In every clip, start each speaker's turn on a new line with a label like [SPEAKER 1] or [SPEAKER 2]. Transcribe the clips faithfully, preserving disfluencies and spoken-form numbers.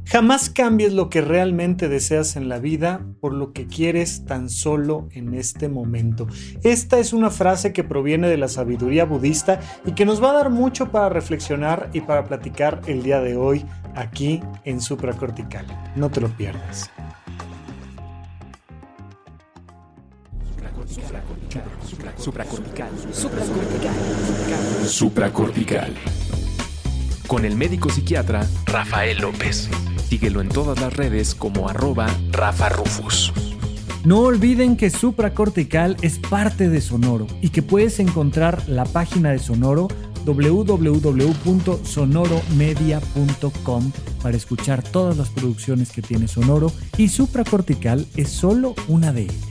[SPEAKER 1] Jamás cambies lo que realmente deseas en la vida por lo que quieres tan solo en este momento. Esta es una frase que proviene de la sabiduría budista y que nos va a dar mucho para reflexionar y para platicar el día de hoy aquí en Supracortical. No te lo pierdas.
[SPEAKER 2] Supracortical. Supracortical. Supracortical. Con el médico psiquiatra Rafael López. Síguelo en todas las redes como arroba Rafa Rufus.
[SPEAKER 3] No olviden que Supracortical es parte de Sonoro y que puedes encontrar la página de Sonoro doble u doble u doble u punto sonoro media punto com para escuchar todas las producciones que tiene Sonoro, y Supracortical es solo una de ellas.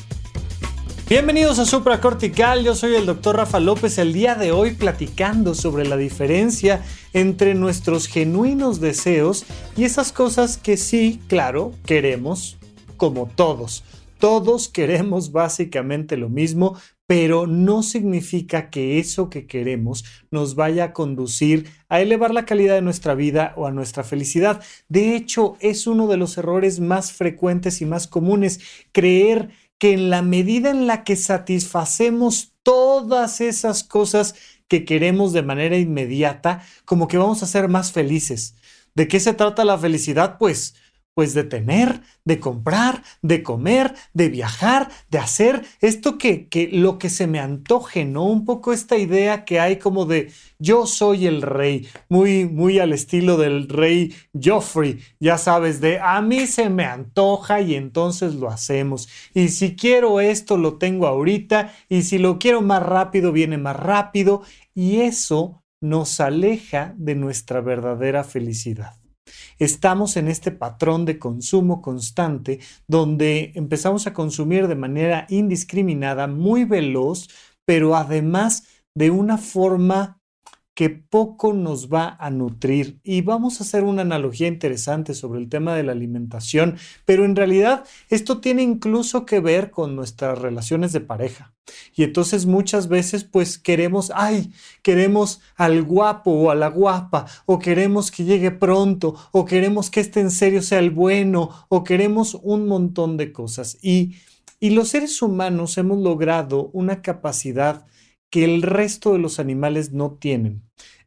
[SPEAKER 1] Bienvenidos a Supracortical, yo soy el doctor Rafa López, el día de hoy platicando sobre la diferencia entre nuestros genuinos deseos y esas cosas que sí, claro, queremos, como todos. Todos queremos básicamente lo mismo, pero no significa que eso que queremos nos vaya a conducir a elevar la calidad de nuestra vida o a nuestra felicidad. De hecho, es uno de los errores más frecuentes y más comunes, creer que en la medida en la que satisfacemos todas esas cosas que queremos de manera inmediata, como que vamos a ser más felices. ¿De qué se trata la felicidad? Pues, pues de tener, de comprar, de comer, de viajar, de hacer esto que, que lo que se me antoje, ¿no? Un poco esta idea que hay como de yo soy el rey, muy, muy al estilo del rey Joffrey, ya sabes, de a mí se me antoja y entonces lo hacemos. Y si quiero esto, lo tengo ahorita, y si lo quiero más rápido, viene más rápido, y eso nos aleja de nuestra verdadera felicidad. Estamos en este patrón de consumo constante donde empezamos a consumir de manera indiscriminada, muy veloz, pero además de una forma que poco nos va a nutrir. Y vamos a hacer una analogía interesante sobre el tema de la alimentación, pero en realidad esto tiene incluso que ver con nuestras relaciones de pareja. Y entonces muchas veces pues queremos, ay, queremos al guapo o a la guapa, o queremos que llegue pronto, o queremos que este en serio sea el bueno, o queremos un montón de cosas. Y, y los seres humanos hemos logrado una capacidad que el resto de los animales no tienen,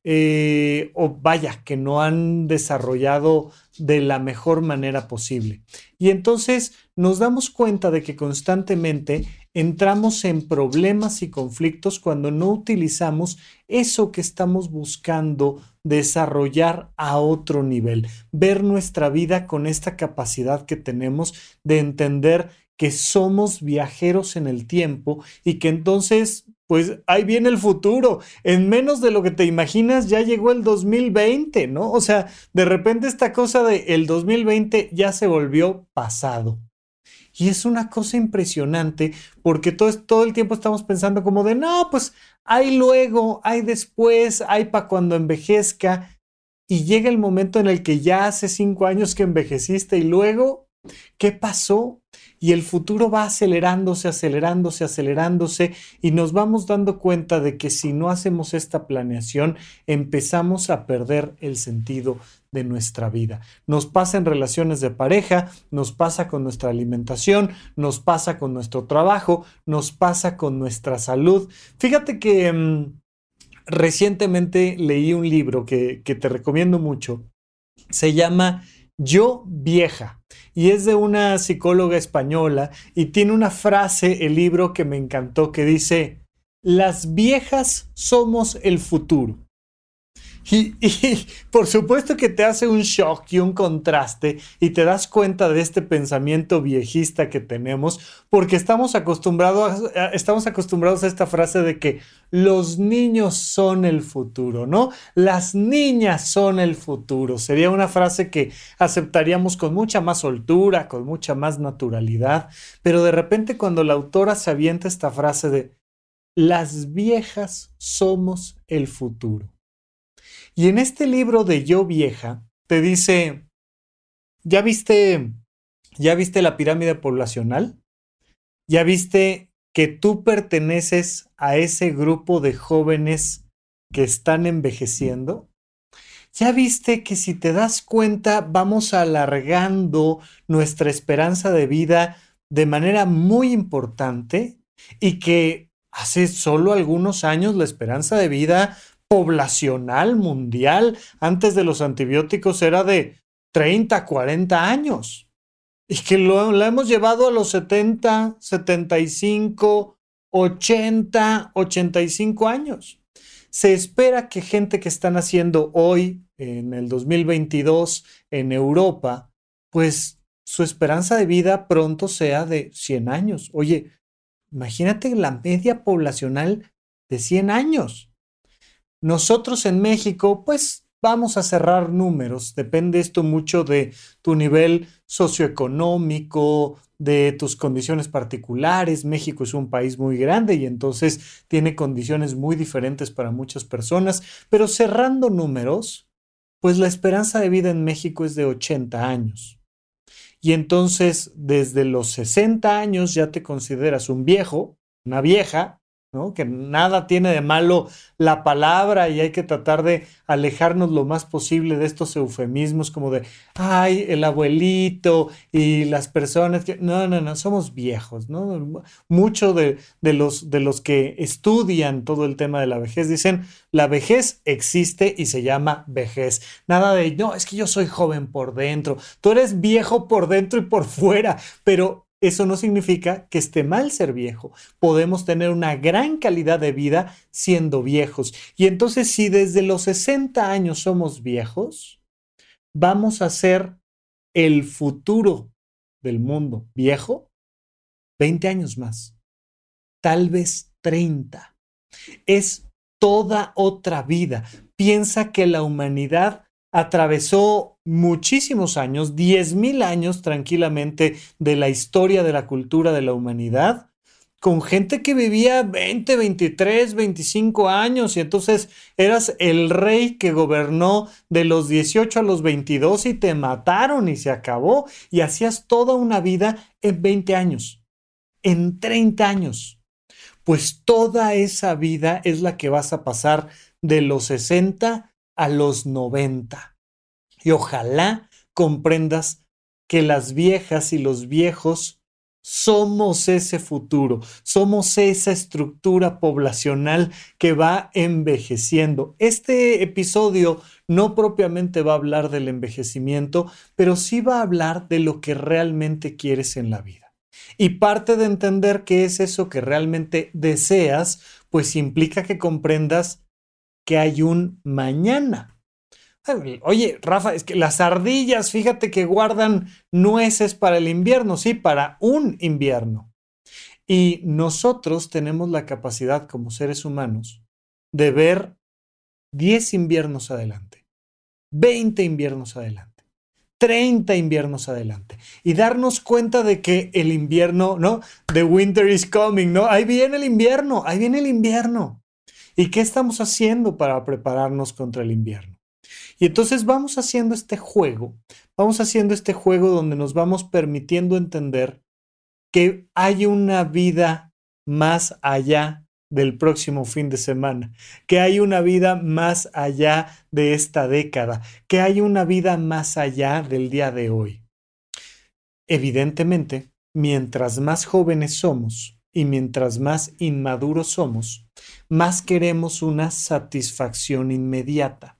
[SPEAKER 1] eh, o vaya, que no han desarrollado de la mejor manera posible. Y entonces nos damos cuenta de que constantemente entramos en problemas y conflictos cuando no utilizamos eso que estamos buscando desarrollar a otro nivel, ver nuestra vida con esta capacidad que tenemos de entender que somos viajeros en el tiempo y que entonces pues ahí viene el futuro. En menos de lo que te imaginas ya llegó el dos mil veinte, ¿no? O sea, de repente esta cosa de el dos mil veinte ya se volvió pasado. Y es una cosa impresionante porque todo, todo el tiempo estamos pensando como de no, pues hay luego, hay después, hay para cuando envejezca. Y llega el momento en el que ya hace cinco años que envejeciste y luego, ¿qué pasó? Y el futuro va acelerándose, acelerándose, acelerándose y nos vamos dando cuenta de que si no hacemos esta planeación, empezamos a perder el sentido de nuestra vida. Nos pasa en relaciones de pareja, nos pasa con nuestra alimentación, nos pasa con nuestro trabajo, nos pasa con nuestra salud. Fíjate que mmm, recientemente leí un libro que, que te recomiendo mucho. Se llama Yo Vieja y es de una psicóloga española y tiene una frase, el libro, que me encantó, que dice: las viejas somos el futuro. Y, y por supuesto que te hace un shock y un contraste y te das cuenta de este pensamiento viejista que tenemos porque estamos acostumbrados a, estamos acostumbrados a esta frase de que los niños son el futuro, ¿no? Las niñas son el futuro. Sería una frase que aceptaríamos con mucha más soltura, con mucha más naturalidad, pero de repente cuando la autora se avienta esta frase de las viejas somos el futuro. Y en este libro de Yo Vieja te dice, ¿ya viste, ya viste la pirámide poblacional? ¿Ya viste que tú perteneces a ese grupo de jóvenes que están envejeciendo? ¿Ya viste que si te das cuenta vamos alargando nuestra esperanza de vida de manera muy importante y que hace solo algunos años la esperanza de vida poblacional mundial antes de los antibióticos era de treinta, cuarenta años y que lo, la hemos llevado a los setenta, setenta y cinco, ochenta, ochenta y cinco años? Se espera que gente que está naciendo hoy, en el dos mil veintidós, en Europa, pues su esperanza de vida pronto sea de cien años. Oye, imagínate la media poblacional de cien años. Nosotros en México, pues vamos a cerrar números. Depende esto mucho de tu nivel socioeconómico, de tus condiciones particulares. México es un país muy grande y entonces tiene condiciones muy diferentes para muchas personas, pero cerrando números, pues la esperanza de vida en México es de ochenta años. Y entonces desde los sesenta años ya te consideras un viejo, una vieja, ¿no? Que nada tiene de malo la palabra y hay que tratar de alejarnos lo más posible de estos eufemismos como de, ay, el abuelito y las personas que... No, no, no, somos viejos, ¿no? Muchos de, de, los, de los que estudian todo el tema de la vejez dicen, la vejez existe y se llama vejez. Nada de, no, es que yo soy joven por dentro. Tú eres viejo por dentro y por fuera, pero... eso no significa que esté mal ser viejo. Podemos tener una gran calidad de vida siendo viejos. Y entonces, si desde los sesenta años somos viejos, vamos a ser el futuro del mundo viejo veinte años más, tal vez treinta. Es toda otra vida. Piensa que la humanidad atravesó muchísimos años, diez mil años tranquilamente de la historia de la cultura de la humanidad, con gente que vivía veinte, veintitrés, veinticinco años y entonces eras el rey que gobernó de los dieciocho a los veintidós y te mataron y se acabó y hacías toda una vida en veinte años, en treinta años. Pues toda esa vida es la que vas a pasar de los sesenta a los noventa. Y ojalá comprendas que las viejas y los viejos somos ese futuro, somos esa estructura poblacional que va envejeciendo. Este episodio no propiamente va a hablar del envejecimiento, pero sí va a hablar de lo que realmente quieres en la vida. Y parte de entender qué es eso que realmente deseas, pues implica que comprendas que hay un mañana. Oye, Rafa, es que las ardillas, fíjate que guardan nueces para el invierno, sí, para un invierno. Y nosotros tenemos la capacidad como seres humanos de ver diez inviernos adelante, veinte inviernos adelante, treinta inviernos adelante y darnos cuenta de que el invierno, ¿no? The winter is coming, ¿no? Ahí viene el invierno, ahí viene el invierno. ¿Y qué estamos haciendo para prepararnos contra el invierno? Y entonces vamos haciendo este juego, vamos haciendo este juego donde nos vamos permitiendo entender que hay una vida más allá del próximo fin de semana, que hay una vida más allá de esta década, que hay una vida más allá del día de hoy. Evidentemente, mientras más jóvenes somos, y mientras más inmaduros somos, más queremos una satisfacción inmediata.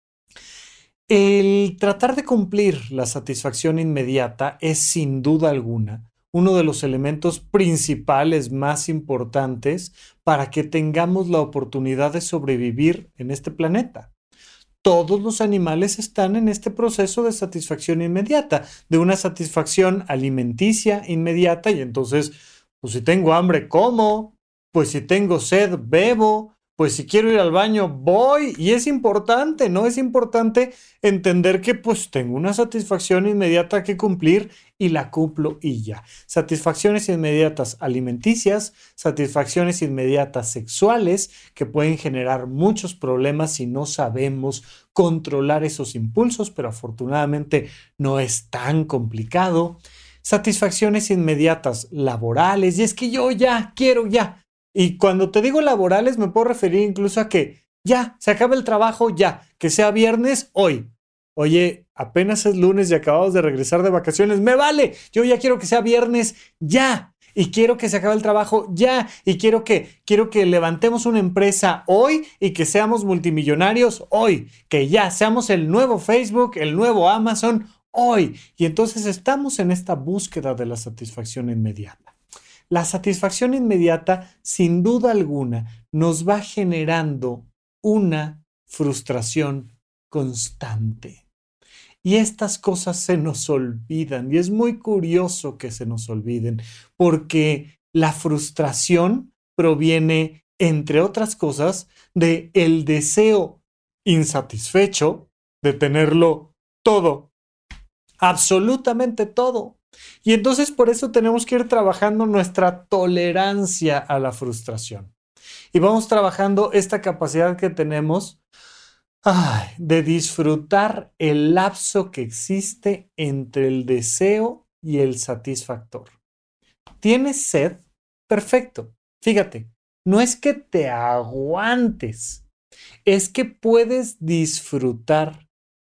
[SPEAKER 1] El tratar de cumplir la satisfacción inmediata es sin duda alguna uno de los elementos principales más importantes para que tengamos la oportunidad de sobrevivir en este planeta. Todos los animales están en este proceso de satisfacción inmediata, de una satisfacción alimenticia inmediata y entonces pues si tengo hambre, como. Pues si tengo sed, bebo. Pues si quiero ir al baño, voy. Y es importante, ¿no? Es importante entender que pues tengo una satisfacción inmediata que cumplir y la cumplo y ya. Satisfacciones inmediatas alimenticias, satisfacciones inmediatas sexuales que pueden generar muchos problemas si no sabemos controlar esos impulsos, pero afortunadamente no es tan complicado. Satisfacciones inmediatas laborales, y es que yo ya quiero ya. Y cuando te digo laborales me puedo referir incluso a que Ya, se acaba el trabajo, ya. Que sea viernes, hoy. Oye, apenas es lunes y acabamos de regresar de vacaciones. ¡Me vale! Yo ya quiero que sea viernes, ya. Y quiero que se acabe el trabajo, ya. Y quiero que, quiero que levantemos una empresa hoy y que seamos multimillonarios hoy. Que ya seamos el nuevo Facebook, el nuevo Amazon hoy. Y entonces estamos en esta búsqueda de la satisfacción inmediata. La satisfacción inmediata, sin duda alguna, nos va generando una frustración constante. Y estas cosas se nos olvidan. Y es muy curioso que se nos olviden, porque la frustración proviene, entre otras cosas, de el deseo insatisfecho de tenerlo todo. Absolutamente todo. Y entonces por eso tenemos que ir trabajando nuestra tolerancia a la frustración. Y vamos trabajando esta capacidad que tenemos ay, de disfrutar el lapso que existe entre el deseo y el satisfactor. ¿Tienes sed? Perfecto. Fíjate, no es que te aguantes, es que puedes disfrutar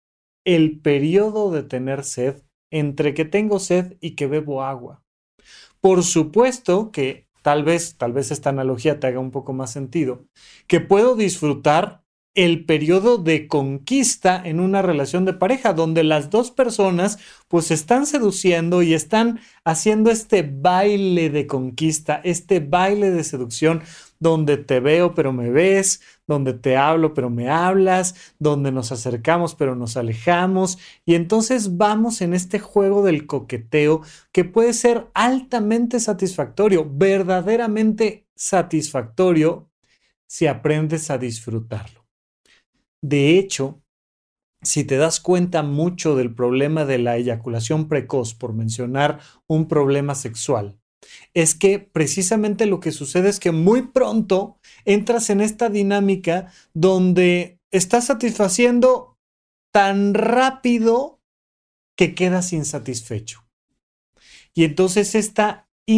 [SPEAKER 1] el periodo de tener sed entre que tengo sed y que bebo agua. Por supuesto que tal vez, tal vez esta analogía te haga un poco más sentido, que puedo disfrutar el periodo de conquista en una relación de pareja, donde las dos personas pues están seduciendo y están haciendo este baile de conquista, este baile de seducción, donde te veo pero me ves, donde te hablo pero me hablas, donde nos acercamos pero nos alejamos, y entonces vamos en este juego del coqueteo que puede ser altamente satisfactorio, verdaderamente satisfactorio si aprendes a disfrutarlo. De hecho, si te das cuenta mucho del problema de la eyaculación precoz, por mencionar un problema sexual, es que precisamente lo que sucede es que muy pronto entras en esta dinámica donde estás satisfaciendo tan rápido que quedas insatisfecho. Y entonces esta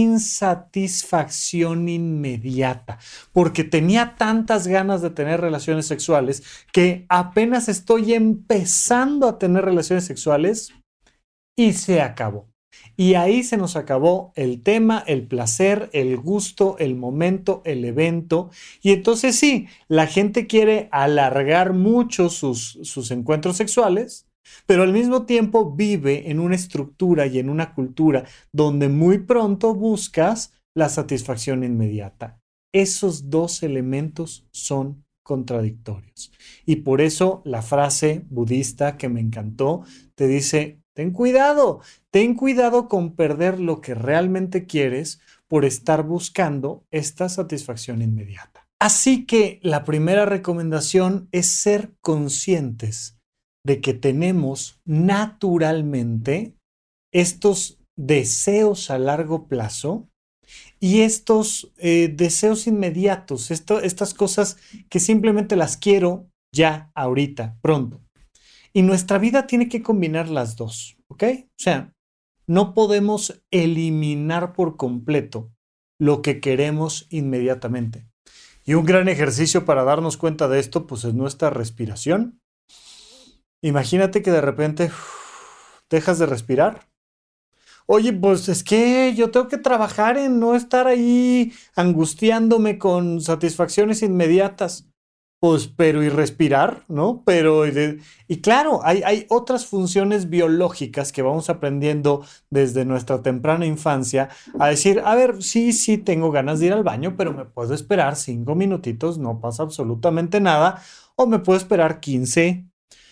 [SPEAKER 1] insatisfacción inmediata, porque tenía tantas ganas de tener relaciones sexuales que apenas estoy empezando a tener relaciones sexuales y se acabó. Y ahí se nos acabó el tema, el placer, el gusto, el momento, el evento. Y entonces sí, la gente quiere alargar mucho sus, sus encuentros sexuales, pero al mismo tiempo vive en una estructura y en una cultura donde muy pronto buscas la satisfacción inmediata. Esos dos elementos son contradictorios. Y por eso la frase budista que me encantó te dice: ten cuidado, ten cuidado con perder lo que realmente quieres por estar buscando esta satisfacción inmediata. Así que la primera recomendación es ser conscientes de que tenemos naturalmente estos deseos a largo plazo y estos eh, deseos inmediatos, esto, estas cosas que simplemente las quiero ya, ahorita, pronto. Y nuestra vida tiene que combinar las dos, ¿ok? O sea, no podemos eliminar por completo lo que queremos inmediatamente. Y un gran ejercicio para darnos cuenta de esto, pues es nuestra respiración. Imagínate que de repente uf, dejas de respirar. Oye, pues es que yo tengo que trabajar en no estar ahí angustiándome con satisfacciones inmediatas. Pues, pero y respirar, ¿no? Pero, y, de, y claro, hay, hay otras funciones biológicas que vamos aprendiendo desde nuestra temprana infancia a decir, a ver, sí, sí, tengo ganas de ir al baño, pero me puedo esperar cinco minutitos, no pasa absolutamente nada, o me puedo esperar quince,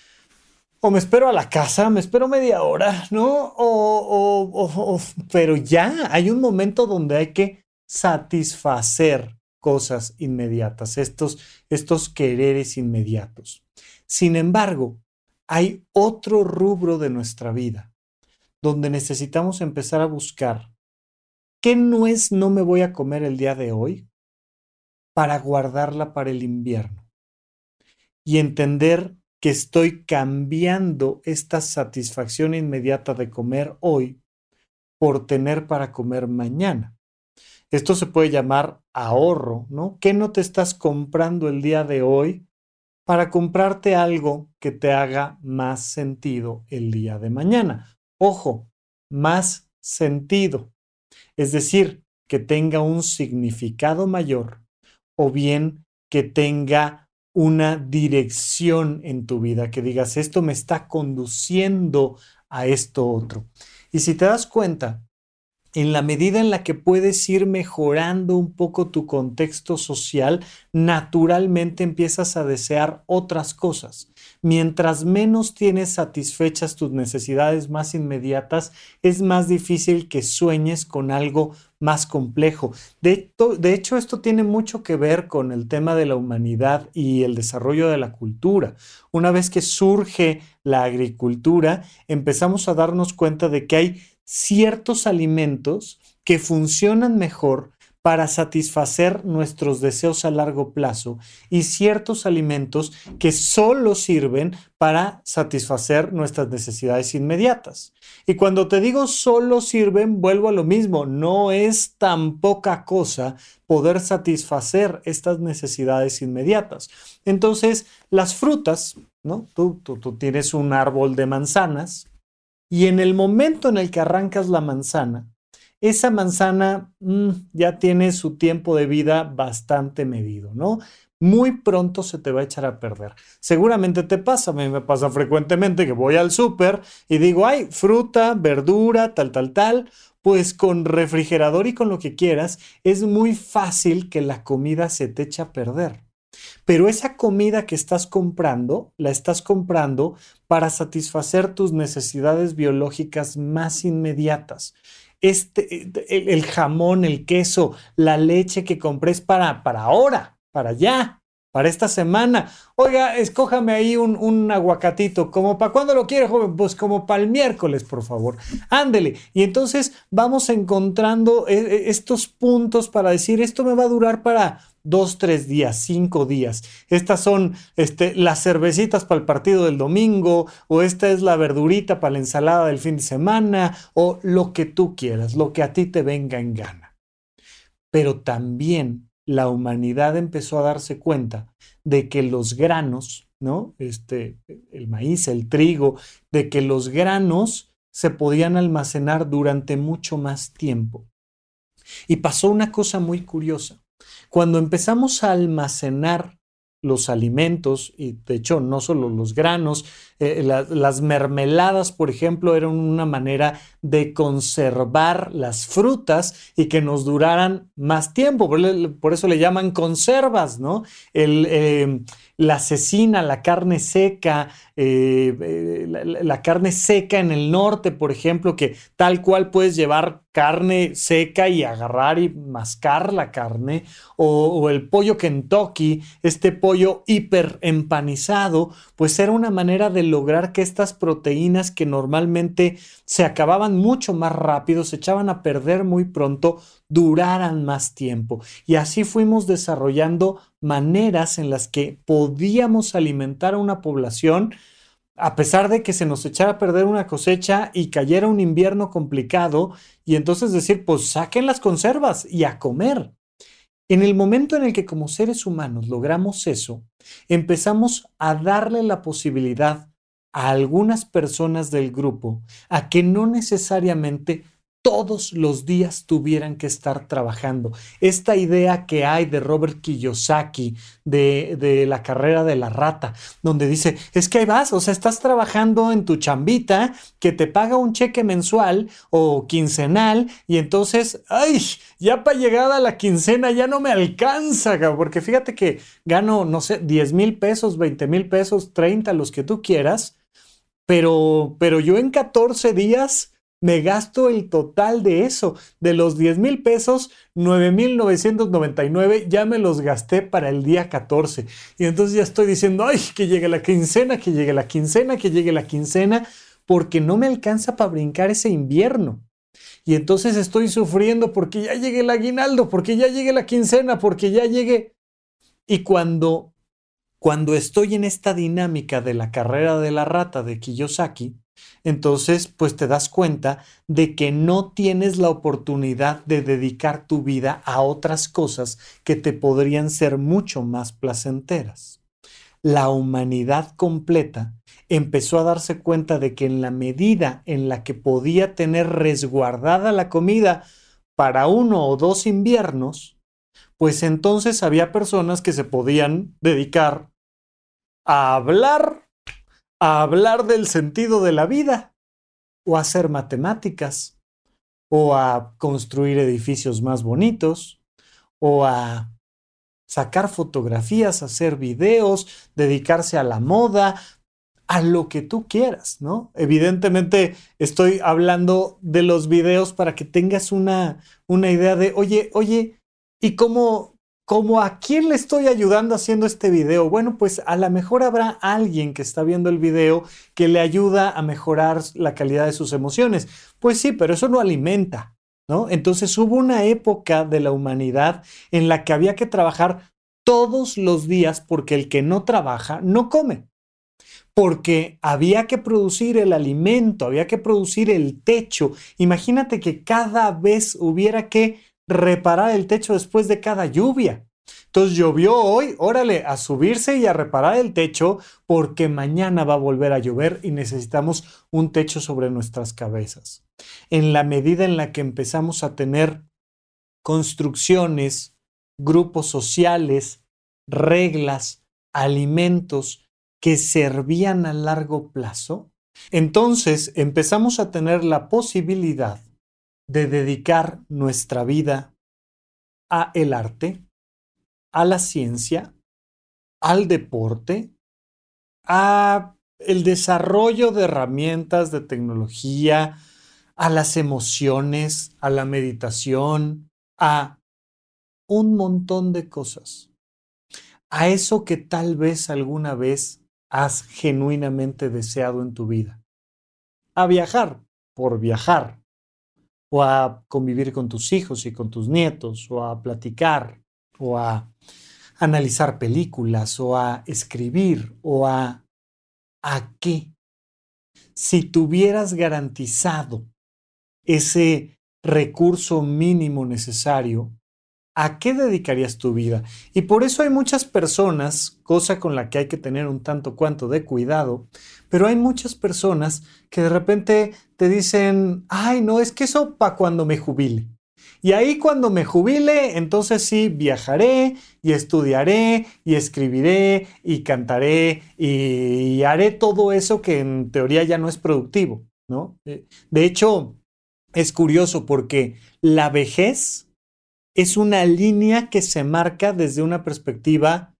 [SPEAKER 1] o me espero a la casa, me espero media hora, ¿no? O, o, o, o, pero ya hay un momento donde hay que satisfacer cosas inmediatas, estos, estos quereres inmediatos. Sin embargo, hay otro rubro de nuestra vida donde necesitamos empezar a buscar qué nuez no me voy a comer el día de hoy para guardarla para el invierno y entender que estoy cambiando esta satisfacción inmediata de comer hoy por tener para comer mañana. Esto se puede llamar ahorro, ¿no? ¿Qué no te estás comprando el día de hoy para comprarte algo que te haga más sentido el día de mañana. Ojo, más sentido. Es decir, que tenga un significado mayor o bien que tenga una dirección en tu vida, que digas, esto me está conduciendo a esto otro. Y si te das cuenta, en la medida en la que puedes ir mejorando un poco tu contexto social, naturalmente empiezas a desear otras cosas. Mientras menos tienes satisfechas tus necesidades más inmediatas, es más difícil que sueñes con algo más complejo. De, de hecho, esto tiene mucho que ver con el tema de la humanidad y el desarrollo de la cultura. Una vez que surge la agricultura, empezamos a darnos cuenta de que hay ciertos alimentos que funcionan mejor para satisfacer nuestros deseos a largo plazo y ciertos alimentos que solo sirven para satisfacer nuestras necesidades inmediatas. Y cuando te digo solo sirven, vuelvo a lo mismo, no es tan poca cosa poder satisfacer estas necesidades inmediatas. Entonces, las frutas, ¿no? Tú, tú, tú tienes un árbol de manzanas, y en el momento en el que arrancas la manzana, esa manzana mmm, ya tiene su tiempo de vida bastante medido, ¿no? Muy pronto se te va a echar a perder. Seguramente te pasa, a mí me pasa frecuentemente que voy al súper y digo, ay, fruta, verdura, tal, tal, tal. Pues con refrigerador y con lo que quieras, es muy fácil que la comida se te eche a perder. Pero esa comida que estás comprando, la estás comprando para satisfacer tus necesidades biológicas más inmediatas. Este, el, el jamón, el queso, la leche que compré es para, para ahora, para ya, para esta semana. Oiga, escójame ahí un, un aguacatito. ¿Como para cuándo lo quiere, joven? Pues como para el miércoles, por favor. Ándele. Y entonces vamos encontrando estos puntos para decir, esto me va a durar para dos, tres días, cinco días. Estas son este, las cervecitas para el partido del domingo, o esta es la verdurita para la ensalada del fin de semana, o lo que tú quieras, lo que a ti te venga en gana. Pero también la humanidad empezó a darse cuenta de que los granos, ¿no? Este, el maíz, el trigo, de que los granos se podían almacenar durante mucho más tiempo. Y pasó una cosa muy curiosa. Cuando empezamos a almacenar los alimentos, y de hecho no solo los granos, eh, la, las mermeladas, por ejemplo, eran una manera de conservar las frutas y que nos duraran más tiempo. Por, por eso le llaman conservas, ¿no? El, eh, la cecina, la carne seca, eh, eh, la, la carne seca en el norte, por ejemplo, que tal cual puedes llevar carne seca y agarrar y mascar la carne, o, o el pollo Kentucky, este pollo hiper empanizado, pues era una manera de lograr que estas proteínas que normalmente se acababan mucho más rápido, se echaban a perder muy pronto, duraran más tiempo. Y así fuimos desarrollando maneras en las que podíamos alimentar a una población a pesar de que se nos echara a perder una cosecha y cayera un invierno complicado, y entonces decir, pues saquen las conservas y a comer. En el momento en el que como seres humanos logramos eso, empezamos a darle la posibilidad a algunas personas del grupo a que no necesariamente todos los días tuvieran que estar trabajando. Esta idea que hay de Robert Kiyosaki, de, de la carrera de la rata, donde dice, es que ahí vas, o sea, estás trabajando en tu chambita que te paga un cheque mensual o quincenal y entonces, ay, ya para llegar a la quincena ya no me alcanza, porque fíjate que gano, no sé, diez mil pesos, veinte mil pesos, treinta, los que tú quieras, pero, pero yo en catorce días me gasto el total de eso. De los diez mil pesos, nueve mil novecientos noventa y nueve ya me los gasté para el día catorce. Y entonces ya estoy diciendo, ay, que llegue la quincena, que llegue la quincena, que llegue la quincena, porque no me alcanza para brincar ese invierno. Y entonces estoy sufriendo porque ya llegue el aguinaldo, porque ya llegue la quincena, porque ya llegue. Y cuando, cuando estoy en esta dinámica de la carrera de la rata de Kiyosaki, entonces pues te das cuenta de que no tienes la oportunidad de dedicar tu vida a otras cosas que te podrían ser mucho más placenteras. la humanidad completa empezó a darse cuenta de que en la medida en la que podía tener resguardada la comida para uno o dos inviernos, pues entonces había personas que se podían dedicar a hablar, a hablar del sentido de la vida, o a hacer matemáticas, o a construir edificios más bonitos, o a sacar fotografías, hacer videos, dedicarse a la moda, a lo que tú quieras, ¿no? Evidentemente estoy hablando de los videos para que tengas una, una idea de, oye, oye, ¿y cómo, cómo a quién le estoy ayudando haciendo este video? Bueno, pues a lo mejor habrá alguien que está viendo el video que le ayuda a mejorar la calidad de sus emociones. Pues sí, pero eso no alimenta, ¿no? Entonces hubo una época de la humanidad en la que había que trabajar todos los días porque el que no trabaja no come. Porque había que producir el alimento, había que producir el techo. Imagínate que cada vez hubiera que reparar el techo después de cada lluvia. Entonces llovió hoy, órale, a subirse y a reparar el techo porque mañana va a volver a llover y necesitamos un techo sobre nuestras cabezas. En la medida en la que empezamos a tener construcciones, grupos sociales, reglas, alimentos que servían a largo plazo, entonces empezamos a tener la posibilidad de dedicar nuestra vida a el arte, a la ciencia, al deporte, a el desarrollo de herramientas de tecnología, a las emociones, a la meditación, a un montón de cosas. A eso que tal vez alguna vez has genuinamente deseado en tu vida. A viajar por viajar, o a convivir con tus hijos y con tus nietos, o a platicar, o a analizar películas, o a escribir, o a... ¿A qué? Si tuvieras garantizado ese recurso mínimo necesario, ¿a qué dedicarías tu vida? Y por eso hay muchas personas, cosa con la que hay que tener un tanto cuanto de cuidado, pero hay muchas personas que de repente te dicen, ay, no, es que eso para cuando me jubile. Y ahí cuando me jubile, entonces sí viajaré y estudiaré y escribiré y cantaré y haré todo eso que en teoría ya no es productivo, ¿no? De hecho, es curioso porque la vejez es una línea que se marca desde una perspectiva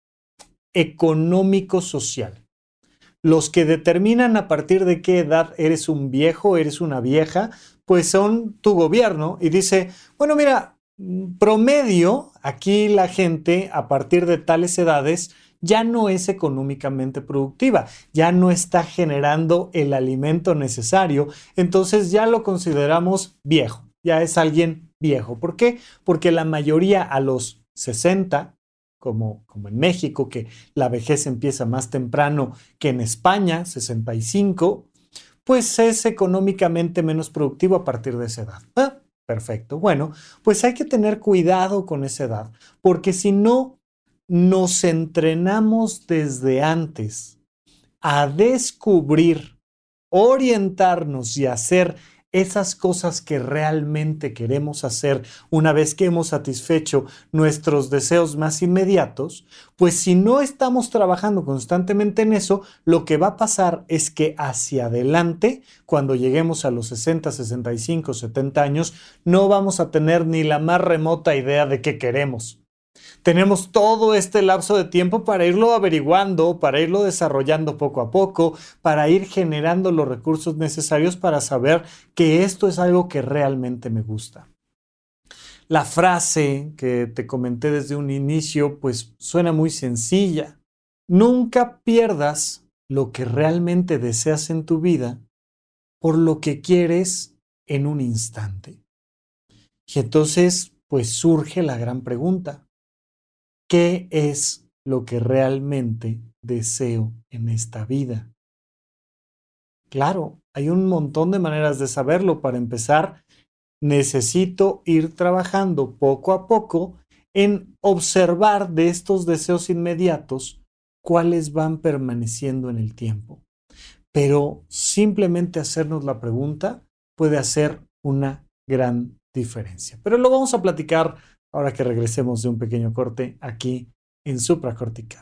[SPEAKER 1] económico-social. Los que determinan a partir de qué edad eres un viejo, eres una vieja, pues son tu gobierno y dice, bueno, mira, promedio, aquí la gente a partir de tales edades ya no es económicamente productiva, ya no está generando el alimento necesario, entonces ya lo consideramos viejo, ya es alguien viejo. ¿Por qué? Porque la mayoría a los sesenta, como, como en México, que la vejez empieza más temprano que en España, sesenta y cinco, pues es económicamente menos productivo a partir de esa edad. Ah, perfecto. Bueno, pues hay que tener cuidado con esa edad, porque si no nos entrenamos desde antes a descubrir, orientarnos y hacer esas cosas que realmente queremos hacer una vez que hemos satisfecho nuestros deseos más inmediatos, pues si no estamos trabajando constantemente en eso, lo que va a pasar es que hacia adelante, cuando lleguemos a los sesenta, sesenta y cinco, setenta años, no vamos a tener ni la más remota idea de qué queremos. Tenemos todo este lapso de tiempo para irlo averiguando, para irlo desarrollando poco a poco, para ir generando los recursos necesarios para saber que esto es algo que realmente me gusta. La frase que te comenté desde un inicio, pues suena muy sencilla. Nunca pierdas lo que realmente deseas en tu vida por lo que quieres en un instante. Y entonces, pues surge la gran pregunta. ¿Qué es lo que realmente deseo en esta vida? Claro, hay un montón de maneras de saberlo. Para empezar, necesito ir trabajando poco a poco en observar de estos deseos inmediatos cuáles van permaneciendo en el tiempo. Pero simplemente hacernos la pregunta puede hacer una gran diferencia. Pero lo vamos a platicar ahora que regresemos de un pequeño corte aquí en Supracortical.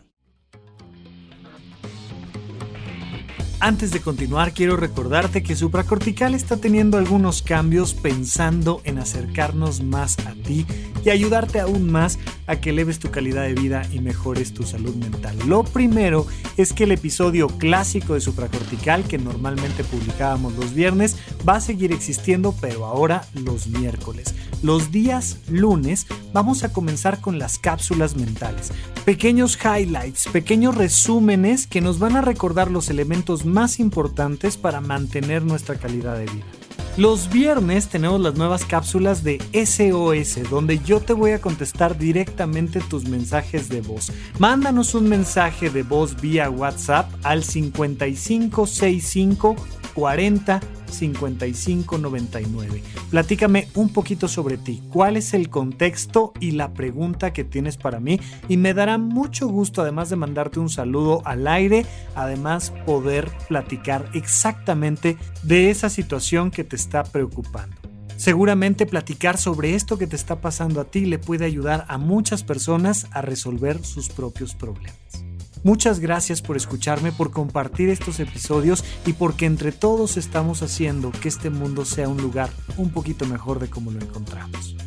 [SPEAKER 1] Antes de continuar, quiero recordarte que Supracortical está teniendo algunos cambios pensando en acercarnos más a ti y ayudarte aún más a que eleves tu calidad de vida y mejores tu salud mental. Lo primero es que el episodio clásico de Supracortical, que normalmente publicábamos los viernes, va a seguir existiendo, pero ahora los miércoles. Los días lunes vamos a comenzar con las cápsulas mentales. Pequeños highlights, pequeños resúmenes que nos van a recordar los elementos más importantes para mantener nuestra calidad de vida. Los viernes tenemos las nuevas cápsulas de S O S, donde yo te voy a contestar directamente tus mensajes de voz. Mándanos un mensaje de voz vía WhatsApp al cincuenta y cinco sesenta y cinco cuarenta cincuenta y cinco noventa y nueve. Platícame un poquito sobre ti, cuál es el contexto y la pregunta que tienes para mí, y me dará mucho gusto, además de mandarte un saludo al aire, además poder platicar exactamente de esa situación que te está preocupando. Seguramente platicar sobre esto que te está pasando a ti le puede ayudar a muchas personas a resolver sus propios problemas. Muchas gracias por escucharme, por compartir estos episodios y porque entre todos estamos haciendo que este mundo sea un lugar un poquito mejor de como lo encontramos.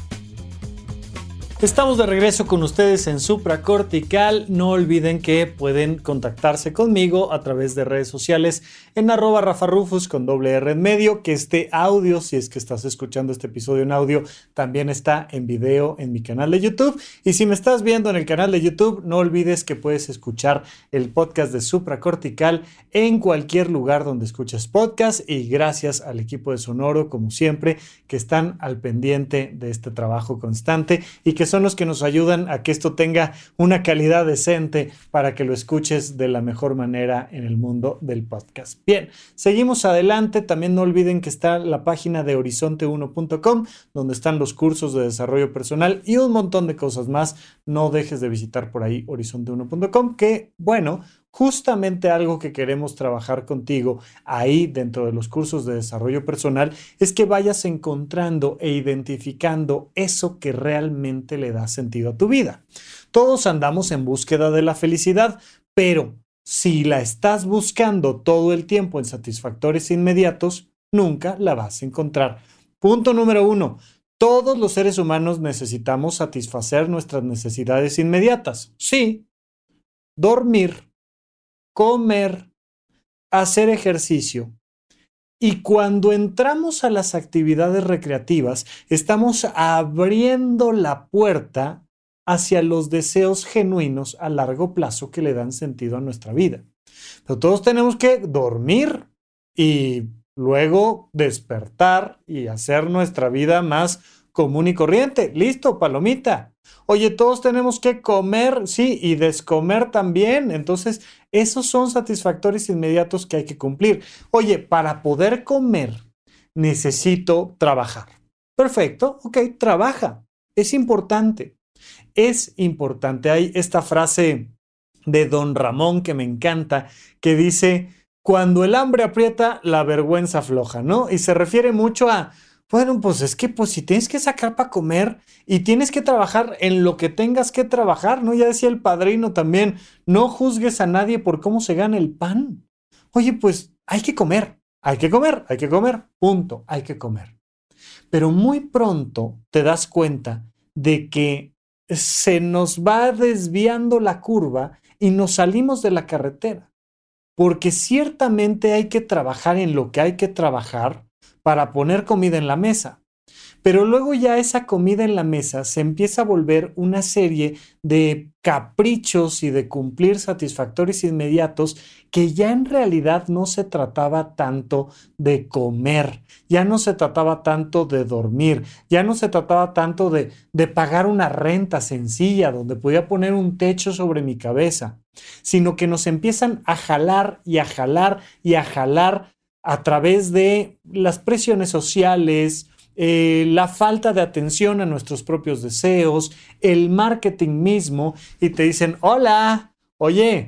[SPEAKER 1] Estamos de regreso con ustedes en Supracortical. No olviden que pueden contactarse conmigo a través de redes sociales en arroba Rafa Rufus con doble R en medio, que este audio, si es que estás escuchando este episodio en audio, también está en video en mi canal de YouTube. Y si me estás viendo en el canal de YouTube, no olvides que puedes escuchar el podcast de Supracortical en cualquier lugar donde escuches podcast, y gracias al equipo de Sonoro, como siempre, que están al pendiente de este trabajo constante y que son los que nos ayudan a que esto tenga una calidad decente para que lo escuches de la mejor manera en el mundo del podcast. Bien, seguimos adelante. También no olviden que está la página de horizonte uno punto com, donde están los cursos de desarrollo personal y un montón de cosas más. No dejes de visitar por ahí horizonte uno punto com, que bueno, justamente algo que queremos trabajar contigo ahí dentro de los cursos de desarrollo personal es que vayas encontrando e identificando eso que realmente le da sentido a tu vida. Todos andamos en búsqueda de la felicidad, pero si la estás buscando todo el tiempo en satisfactores inmediatos, nunca la vas a encontrar. Punto número uno. Todos los seres humanos necesitamos satisfacer nuestras necesidades inmediatas. Sí, dormir, comer, hacer ejercicio. Y cuando entramos a las actividades recreativas, estamos abriendo la puerta hacia los deseos genuinos a largo plazo que le dan sentido a nuestra vida. Pero todos tenemos que dormir y luego despertar y hacer nuestra vida más común y corriente. Listo, palomita. Oye, todos tenemos que comer, sí, y descomer también. Entonces, esos son satisfactores inmediatos que hay que cumplir. Oye, para poder comer, necesito trabajar. Perfecto, ok, trabaja. Es importante. Es importante. Hay esta frase de Don Ramón que me encanta, que dice, cuando el hambre aprieta, la vergüenza afloja, ¿no? Y se refiere mucho a, bueno, pues es que pues si tienes que sacar para comer y tienes que trabajar en lo que tengas que trabajar, ¿no? Ya decía el Padrino también, no juzgues a nadie por cómo se gana el pan. Oye, pues hay que comer, hay que comer, hay que comer, punto, hay que comer. Pero muy pronto te das cuenta de que se nos va desviando la curva y nos salimos de la carretera. Porque ciertamente hay que trabajar en lo que hay que trabajar para poner comida en la mesa. Pero luego ya esa comida en la mesa se empieza a volver una serie de caprichos y de cumplir satisfactores inmediatos que ya en realidad no se trataba tanto de comer, ya no se trataba tanto de dormir, ya no se trataba tanto de, de pagar una renta sencilla donde podía poner un techo sobre mi cabeza, sino que nos empiezan a jalar y a jalar y a jalar a través de las presiones sociales, Eh, la falta de atención a nuestros propios deseos, el marketing mismo, y te dicen, hola, oye,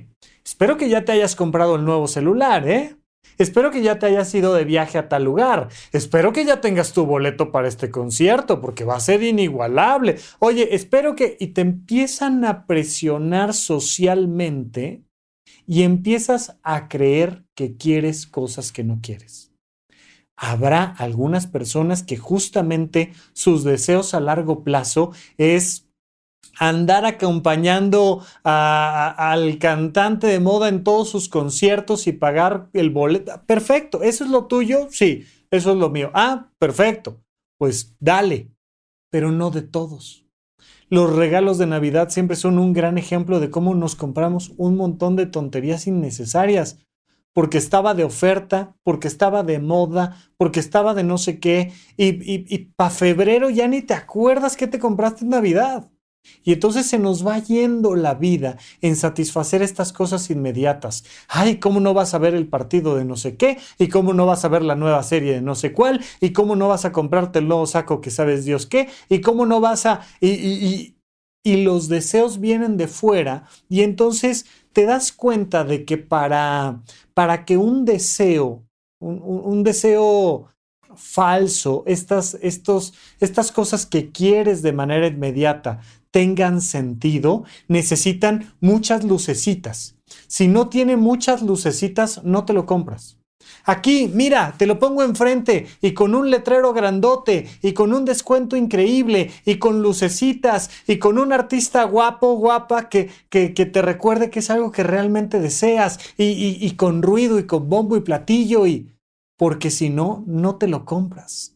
[SPEAKER 1] espero que ya te hayas comprado el nuevo celular, ¿eh? Espero que ya te hayas ido de viaje a tal lugar. Espero que ya tengas tu boleto para este concierto, porque va a ser inigualable. Oye, espero que... Y te empiezan a presionar socialmente y empiezas a creer que quieres cosas que no quieres. Habrá algunas personas que justamente sus deseos a largo plazo es andar acompañando a, a, al cantante de moda en todos sus conciertos y pagar el boleto. Perfecto, ¿eso es lo tuyo? Sí, eso es lo mío. Ah, perfecto, pues dale, pero no de todos. Los regalos de Navidad siempre son un gran ejemplo de cómo nos compramos un montón de tonterías innecesarias, porque estaba de oferta, porque estaba de moda, porque estaba de no sé qué, y, y, y para febrero ya ni te acuerdas qué te compraste en Navidad. Y entonces se nos va yendo la vida en satisfacer estas cosas inmediatas. Ay, ¿cómo no vas a ver el partido de no sé qué? ¿Y cómo no vas a ver la nueva serie de no sé cuál? ¿Y cómo no vas a comprarte el nuevo saco que sabes Dios qué? ¿Y cómo no vas a...? Y, y, y, y los deseos vienen de fuera y entonces te das cuenta de que para, para que un deseo, un, un, un deseo... falso, estas, estos, estas cosas que quieres de manera inmediata tengan sentido, necesitan muchas lucecitas. Si no tiene muchas lucecitas, no te lo compras. Aquí, mira, te lo pongo enfrente y con un letrero grandote y con un descuento increíble y con lucecitas y con un artista guapo, guapa que, que, que te recuerde que es algo que realmente deseas y, y, y con ruido y con bombo y platillo y... Porque si no, no te lo compras.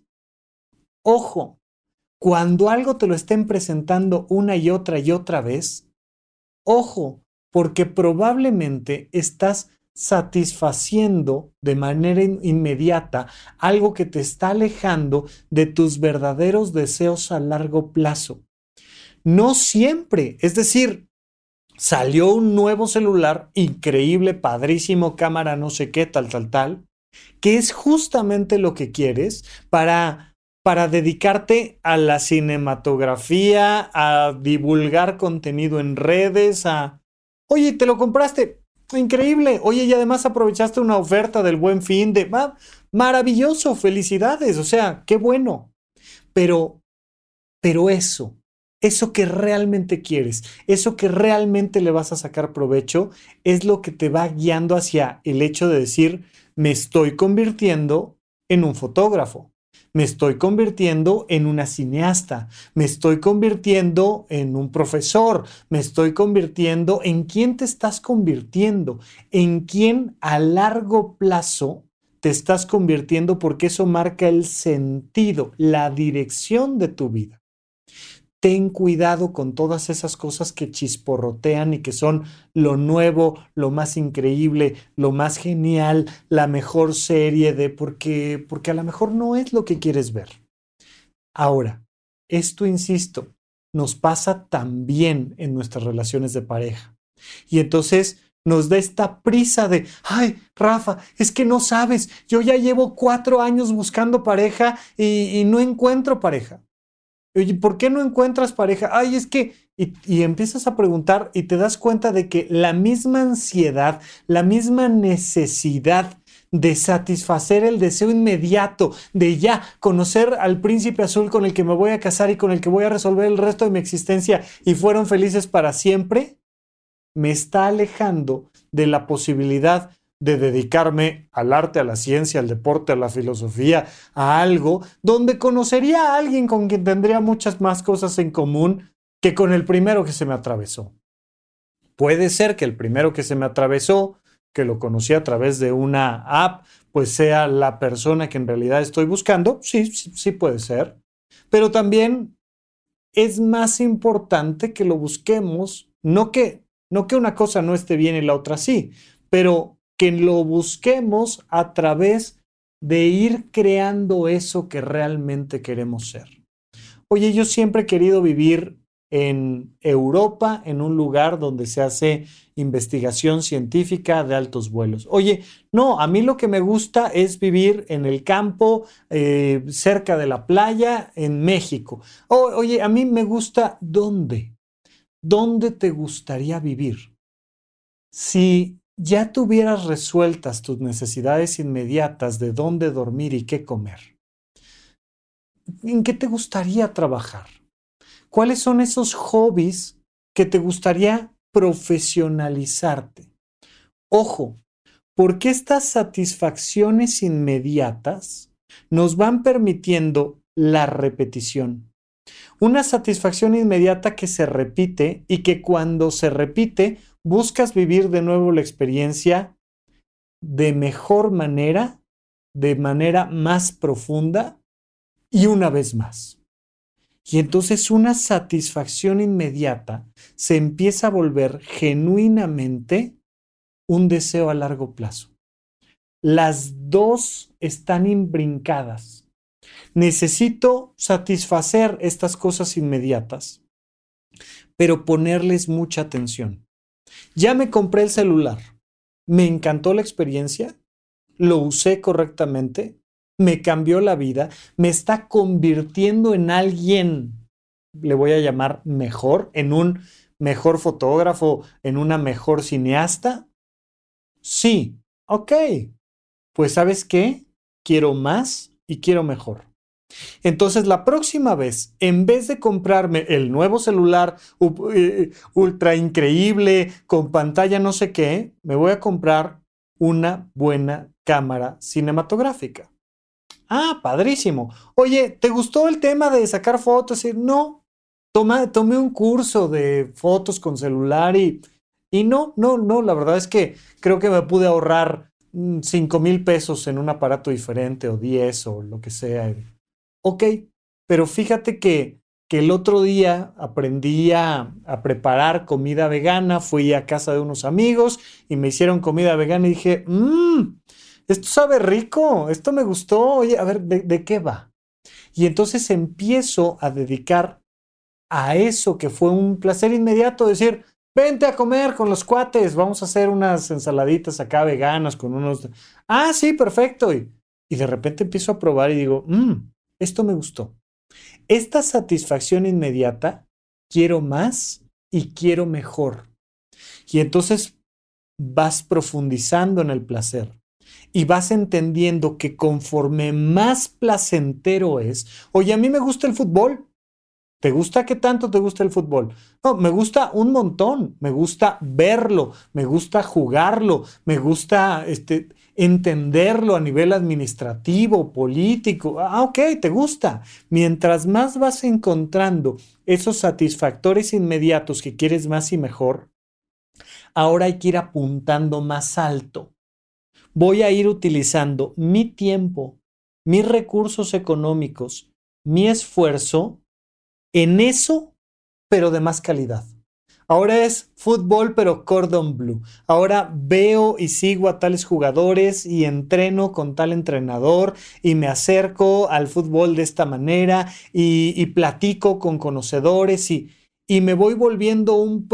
[SPEAKER 1] Ojo, cuando algo te lo estén presentando una y otra y otra vez, ojo, porque probablemente estás satisfaciendo de manera in- inmediata algo que te está alejando de tus verdaderos deseos a largo plazo. No siempre, es decir, salió un nuevo celular increíble, padrísimo, cámara no sé qué, tal, tal, tal, que es justamente lo que quieres para, para dedicarte a la cinematografía, a divulgar contenido en redes, a... Oye, ¿te lo compraste? Increíble. Oye, y además aprovechaste una oferta del Buen Fin de... Ah, maravilloso, felicidades. O sea, qué bueno. Pero, pero eso, eso que realmente quieres, eso que realmente le vas a sacar provecho, es lo que te va guiando hacia el hecho de decir... Me estoy convirtiendo en un fotógrafo, me estoy convirtiendo en una cineasta, me estoy convirtiendo en un profesor, me estoy convirtiendo en quién te estás convirtiendo, en quién a largo plazo te estás convirtiendo, porque eso marca el sentido, la dirección de tu vida. Ten cuidado con todas esas cosas que chisporrotean y que son lo nuevo, lo más increíble, lo más genial, la mejor serie de... Porque, porque a lo mejor no es lo que quieres ver. Ahora, esto, insisto, nos pasa también en nuestras relaciones de pareja. Y entonces nos da esta prisa de, ay, Rafa, es que no sabes, yo ya llevo cuatro años buscando pareja y, y no encuentro pareja. Oye, ¿por qué no encuentras pareja? Ay, es que... Y, y empiezas a preguntar y te das cuenta de que la misma ansiedad, la misma necesidad de satisfacer el deseo inmediato, de ya conocer al príncipe azul con el que me voy a casar y con el que voy a resolver el resto de mi existencia y fueron felices para siempre, me está alejando de la posibilidad de dedicarme al arte, a la ciencia, al deporte, a la filosofía, a algo donde conocería a alguien con quien tendría muchas más cosas en común que con el primero que se me atravesó. Puede ser que el primero que se me atravesó, que lo conocí a través de una app, pues sea la persona que en realidad estoy buscando. Sí, sí, sí puede ser. Pero también es más importante que lo busquemos, no que, no que una cosa no esté bien y la otra sí, pero que lo busquemos a través de ir creando eso que realmente queremos ser. Oye, yo siempre he querido vivir en Europa, en un lugar donde se hace investigación científica de altos vuelos. Oye, no, a mí lo que me gusta es vivir en el campo, eh, cerca de la playa, en México. O, oye, a mí me gusta, ¿dónde? ¿Dónde te gustaría vivir? Si ya tuvieras resueltas tus necesidades inmediatas de dónde dormir y qué comer, ¿en qué te gustaría trabajar? ¿Cuáles son esos hobbies que te gustaría profesionalizarte? Ojo, porque estas satisfacciones inmediatas nos van permitiendo la repetición. Una satisfacción inmediata que se repite y que cuando se repite buscas vivir de nuevo la experiencia de mejor manera, de manera más profunda y una vez más. Y entonces una satisfacción inmediata se empieza a volver genuinamente un deseo a largo plazo. Las dos están imbrincadas. Necesito satisfacer estas cosas inmediatas, pero ponerles mucha atención. Ya me compré el celular. Me encantó la experiencia. Lo usé correctamente. Me cambió la vida. Me está convirtiendo en alguien, le voy a llamar mejor, en un mejor fotógrafo, en una mejor cineasta. Sí, ok. Pues ¿sabes qué? Quiero más y quiero mejor. Entonces la próxima vez, en vez de comprarme el nuevo celular ultra increíble, con pantalla no sé qué, me voy a comprar una buena cámara cinematográfica. Ah, padrísimo. Oye, ¿te gustó el tema de sacar fotos? No, toma, tomé un curso de fotos con celular y, y no, no, no, la verdad es que creo que me pude ahorrar cinco mil pesos en un aparato diferente o diez o lo que sea. Ok, pero fíjate que, que el otro día aprendí a, a preparar comida vegana, fui a casa de unos amigos y me hicieron comida vegana y dije, mmm, esto sabe rico, esto me gustó, oye, a ver, ¿de, de qué va? Y entonces empiezo a dedicar a eso que fue un placer inmediato, decir, vente a comer con los cuates, vamos a hacer unas ensaladitas acá veganas con unos... Ah, sí, perfecto. Y, y de repente empiezo a probar y digo, mmm, esto me gustó. Esta satisfacción inmediata, quiero más y quiero mejor. Y entonces vas profundizando en el placer y vas entendiendo que conforme más placentero es, oye, a mí me gusta el fútbol. ¿Te gusta? ¿Qué tanto te gusta el fútbol? No, me gusta un montón, me gusta verlo, me gusta jugarlo, me gusta este, entenderlo a nivel administrativo, político. Ah, ok, te gusta. Mientras más vas encontrando esos satisfactores inmediatos que quieres más y mejor, ahora hay que ir apuntando más alto. Voy a ir utilizando mi tiempo, mis recursos económicos, mi esfuerzo en eso, pero de más calidad. Ahora es fútbol, pero cordon bleu. Ahora veo y sigo a tales jugadores y entreno con tal entrenador y me acerco al fútbol de esta manera y, y platico con conocedores y, y me voy volviendo un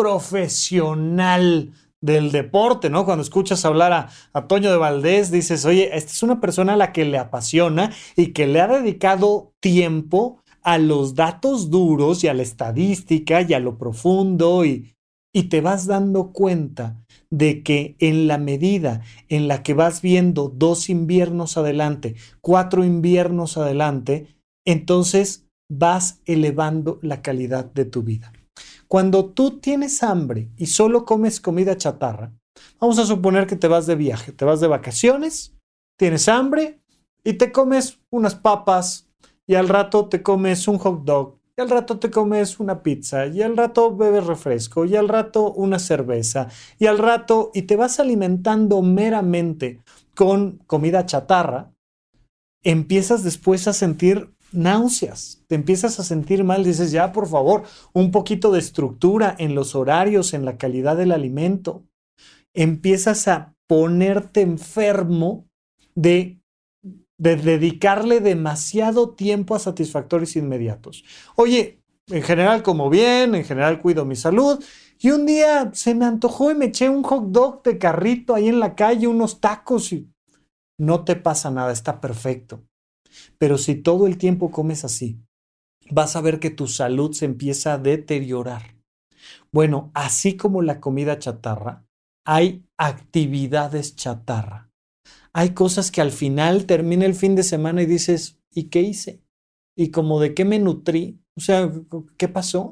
[SPEAKER 1] profesional del deporte, ¿no? Cuando escuchas hablar a, a Toño de Valdés, dices, oye, esta es una persona a la que le apasiona y que le ha dedicado tiempo a los datos duros y a la estadística y a lo profundo y, y te vas dando cuenta de que en la medida en la que vas viendo dos inviernos adelante, cuatro inviernos adelante, entonces vas elevando la calidad de tu vida. Cuando tú tienes hambre y solo comes comida chatarra, vamos a suponer que te vas de viaje, te vas de vacaciones, tienes hambre y te comes unas papas, y al rato te comes un hot dog, y al rato te comes una pizza, y al rato bebes refresco, y al rato una cerveza, y al rato, y te vas alimentando meramente con comida chatarra, empiezas después a sentir náuseas, te empiezas a sentir mal, dices, ya por favor, un poquito de estructura en los horarios, en la calidad del alimento. Empiezas a ponerte enfermo de de dedicarle demasiado tiempo a satisfactores inmediatos. Oye, en general como bien, en general cuido mi salud, y un día se me antojó y me eché un hot dog de carrito ahí en la calle, unos tacos, y no te pasa nada, está perfecto. Pero si todo el tiempo comes así, vas a ver que tu salud se empieza a deteriorar. Bueno, así como la comida chatarra, hay actividades chatarra. Hay cosas que al final termina el fin de semana y dices, ¿y qué hice? ¿Y como de qué me nutrí? O sea, ¿qué pasó?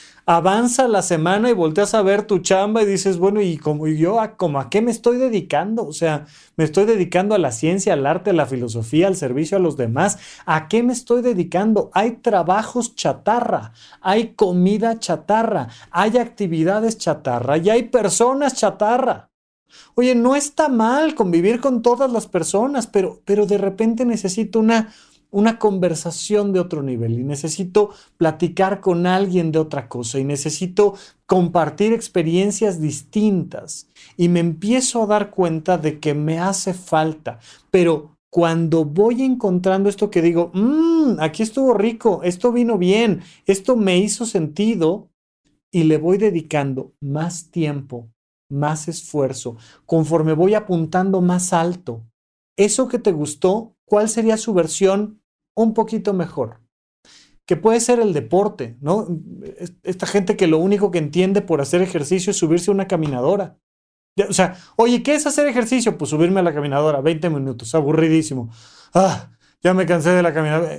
[SPEAKER 1] Avanza la semana y volteas a ver tu chamba y dices, bueno, ¿y como yo a, como a qué me estoy dedicando? O sea, me estoy dedicando a la ciencia, al arte, a la filosofía, al servicio a los demás. ¿A qué me estoy dedicando? Hay trabajos chatarra, hay comida chatarra, hay actividades chatarra y hay personas chatarra. Oye, no está mal convivir con todas las personas, pero, pero de repente necesito una... una conversación de otro nivel y necesito platicar con alguien de otra cosa y necesito compartir experiencias distintas y me empiezo a dar cuenta de que me hace falta, pero cuando voy encontrando esto que digo, mmm, aquí estuvo rico, esto vino bien, esto me hizo sentido y le voy dedicando más tiempo, más esfuerzo, conforme voy apuntando más alto, eso que te gustó, ¿cuál sería su versión un poquito mejor? Que puede ser el deporte, ¿no? Esta gente que lo único que entiende por hacer ejercicio es subirse a una caminadora. O sea, oye, ¿qué es hacer ejercicio? Pues subirme a la caminadora, veinte minutos, aburridísimo. Ah, ya me cansé de la caminadora.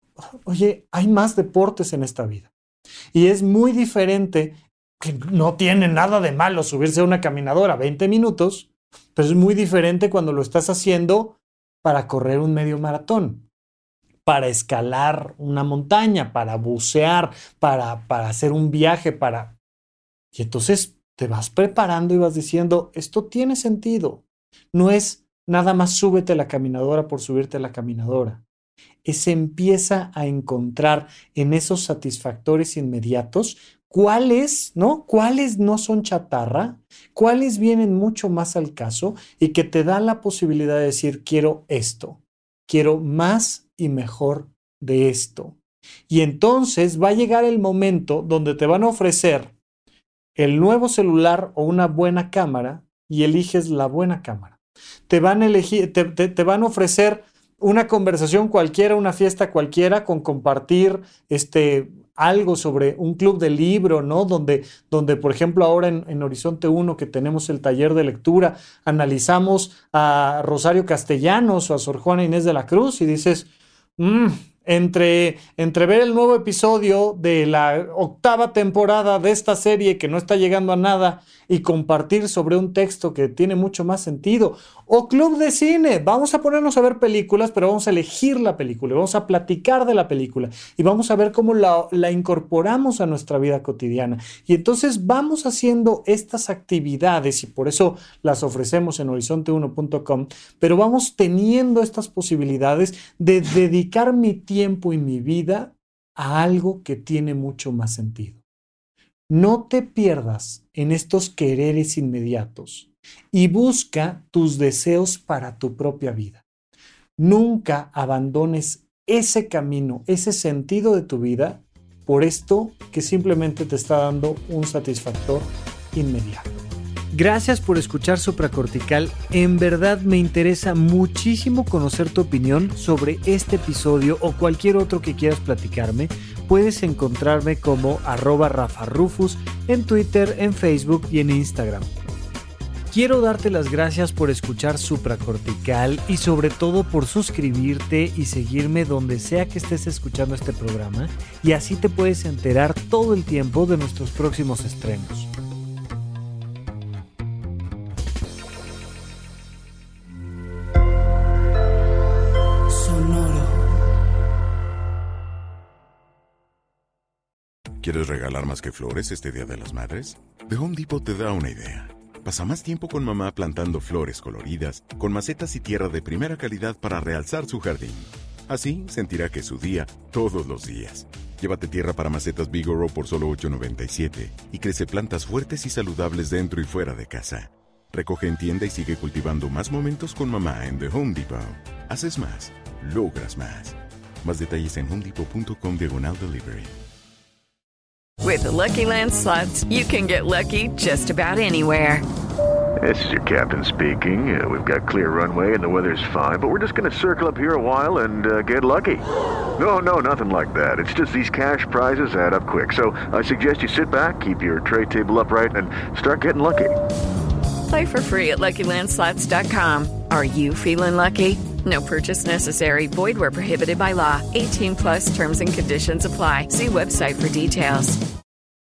[SPEAKER 1] Oye, hay más deportes en esta vida. Y es muy diferente, que no tiene nada de malo subirse a una caminadora veinte minutos, pero es muy diferente cuando lo estás haciendo para correr un medio maratón, para escalar una montaña, para bucear, para, para hacer un viaje, para... Y entonces te vas preparando y vas diciendo, esto tiene sentido. No es nada más súbete a la caminadora por subirte a la caminadora. Se empieza a encontrar en esos satisfactores inmediatos cuáles, ¿no? Cuáles no son chatarra, cuáles vienen mucho más al caso y que te da la posibilidad de decir, quiero esto, quiero más y mejor de esto. Y entonces va a llegar el momento donde te van a ofrecer el nuevo celular o una buena cámara y eliges la buena cámara. Te van a elegir, te, te, te van a ofrecer una conversación cualquiera, una fiesta cualquiera con compartir este, algo sobre un club de libro, ¿no? Donde, donde por ejemplo, ahora en, en Horizonte uno, que tenemos el taller de lectura, analizamos a Rosario Castellanos o a Sor Juana Inés de la Cruz y dices, mmm, entre, entre ver el nuevo episodio de la octava temporada de esta serie que no está llegando a nada y compartir sobre un texto que tiene mucho más sentido, o club de cine, vamos a ponernos a ver películas, pero vamos a elegir la película, vamos a platicar de la película y vamos a ver cómo la, la incorporamos a nuestra vida cotidiana. Y entonces vamos haciendo estas actividades y por eso las ofrecemos en horizonte uno punto com, pero vamos teniendo estas posibilidades de dedicar mi tiempo y mi vida a algo que tiene mucho más sentido. No te pierdas en estos quereres inmediatos y busca tus deseos para tu propia vida. Nunca abandones ese camino, ese sentido de tu vida por esto que simplemente te está dando un satisfactor inmediato. Gracias por escuchar Supracortical. En verdad me interesa muchísimo conocer tu opinión sobre este episodio o cualquier otro que quieras platicarme. Puedes encontrarme como arroba Rafa Rufus en Twitter, en Facebook y en Instagram. Quiero darte las gracias por escuchar Supracortical y sobre todo por suscribirte y seguirme donde sea que estés escuchando este programa y así te puedes enterar todo el tiempo de nuestros próximos estrenos.
[SPEAKER 4] ¿Quieres regalar más que flores este Día de las Madres? The Home Depot te da una idea. Pasa más tiempo con mamá plantando flores coloridas, con macetas y tierra de primera calidad para realzar su jardín. Así sentirá que es su día todos los días. Llévate tierra para macetas Bigoro por solo ocho noventa y siete y crece plantas fuertes y saludables dentro y fuera de casa. Recoge en tienda y sigue cultivando más momentos con mamá en The Home Depot. Haces más, logras más. Más detalles en homedepot.com diagonal delivery.
[SPEAKER 5] With the Lucky Land Slots, you can get lucky just about anywhere.
[SPEAKER 6] This is your captain speaking. Uh, we've got clear runway and the weather's fine, but we're just going to circle up here a while and uh, get lucky. No, no, nothing like that. It's just these cash prizes add up quick. So I suggest you sit back, keep your tray table upright, and start getting lucky.
[SPEAKER 5] Play for free at Lucky Land Slots dot com. Are you feeling lucky? No purchase necessary. Void where prohibited by law. eighteen plus terms and conditions apply. See website for details.